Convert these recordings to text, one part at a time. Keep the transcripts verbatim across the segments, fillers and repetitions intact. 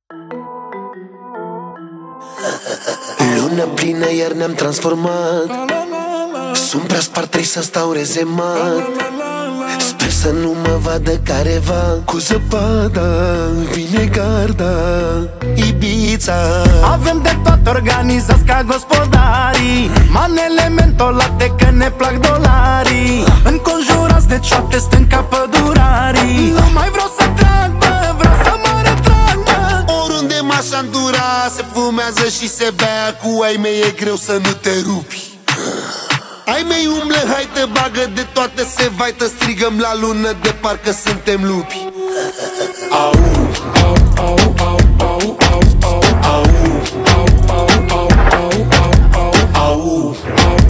Lună plină iar ne-am transformat. Sunt prea spart, trebuie să stau rezemat. Sper să nu mă vadă careva. Cu zăpada vine garda. Ibița. Avem de toate organizați ca gospodarii. Manele mentolate că ne plac dolarii. Înconjurați de cioate stând ca pădurarii. Nu mai vreau să trag, bă, vreau să mă retrag, bă. Oriunde m-aș andura, se fumează și se bea. Cu ai mei e greu să nu te rupi. Ai mei umblă, hai te bagă de toate, se vaită. Strigăm la lună de parcă suntem lupi. Au, au, au, au, au, au, au, au, au, au, au, au, au,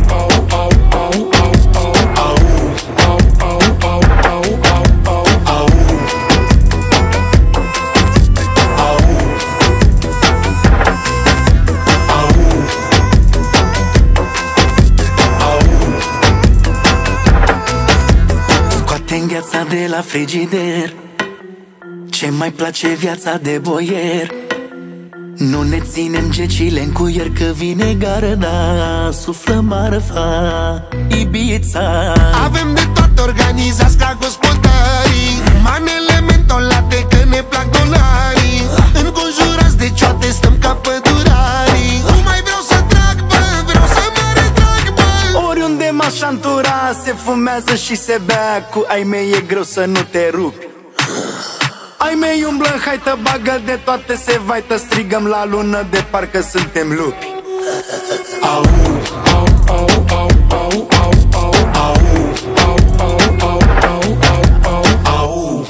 Îngheața de la frigider. Ce mai place viața de boier. Nu ne ținem gecile în cuier, că vine garda, suflă marfa, Ibița. Avem de toate organizați ca gospodarii. Manele mentolate că ne plac dolarii. Înconjurați de cioate stăm ca pădurarii. Nu mai vreau să trag, bă, vreau să mă retrag, bă. Oriunde m-aș antura, se fumează și se bea. Cu ai mei e greu să nu te rupi. Ai mei umblă, hai te bagă de toate, se vaită. Strigăm la lună de parcă suntem lupi. Au, au, au, au, au, au, au, au, au, au, au, au, au,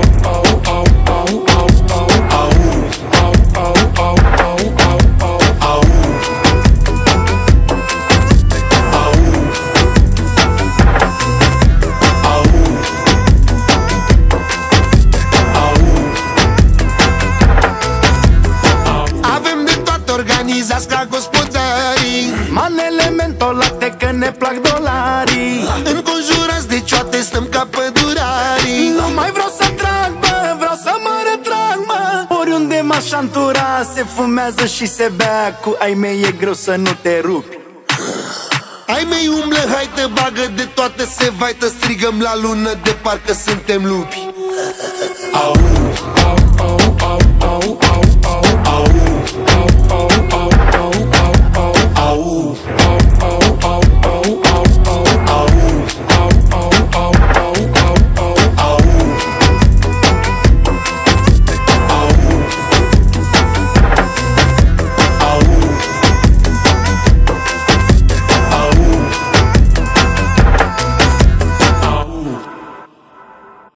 organizați ca gospodarii. Manele mentolate că ne plac dolarii. Înconjurați de cioate stăm ca pădurarii. Nu mai vreau să trag, bă, vreau să mă retrag, mă. Oriunde m-aș antura, se fumează și se bea. Cu ai mei e greu să nu te rupi. Ai mei umblă, hai te bagă de toate, se vaită. Strigăm la lună de parcă suntem lupi. Au.